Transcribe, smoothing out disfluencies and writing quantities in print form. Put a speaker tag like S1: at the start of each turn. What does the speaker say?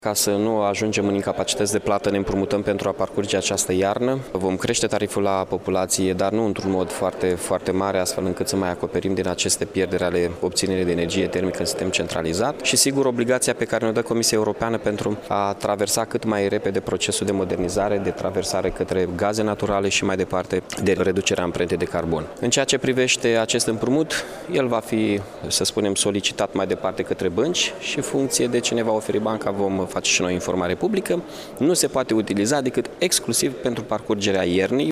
S1: Ca să nu ajungem în incapacități de plată, ne împrumutăm pentru a parcurge această iarnă. Vom crește tariful la populație, dar nu într-un mod foarte mare, astfel încât să mai acoperim din aceste pierderi ale obținerii de energie termică în sistem centralizat. Și sigur, obligația pe care ne-o dă Comisia Europeană pentru a traversa cât mai repede procesul de modernizare, de traversare către gaze naturale și mai departe de reducerea amprentei de carbon. În ceea ce privește acest împrumut, el va fi, să spunem, solicitat mai departe către bănci și în funcție de ce ne va oferi banca vom face și noi informare publică. Nu se poate utiliza decât exclusiv pentru parcurgerea iernii.